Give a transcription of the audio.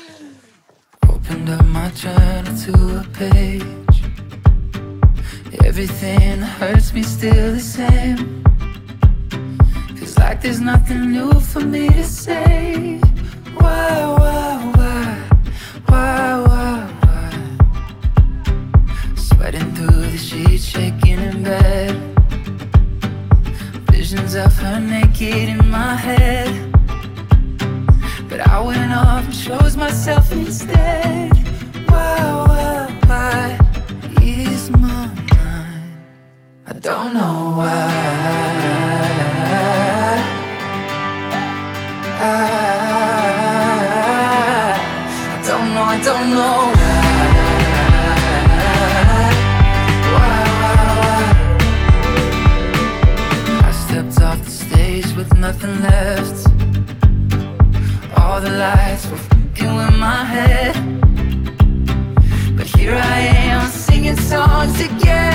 Opened up my journal to a page. Everything that hurts me still the same. Feels like there's nothing new for me to say. Why, sweating through the sheets, shaking in bed. Visions of her naked in my head, but I went off and chose myself instead. Why is my mind? I don't know why. I don't know why. I stepped off the stage with nothing left. All the lights were flickering in my head, but here I am singing songs again.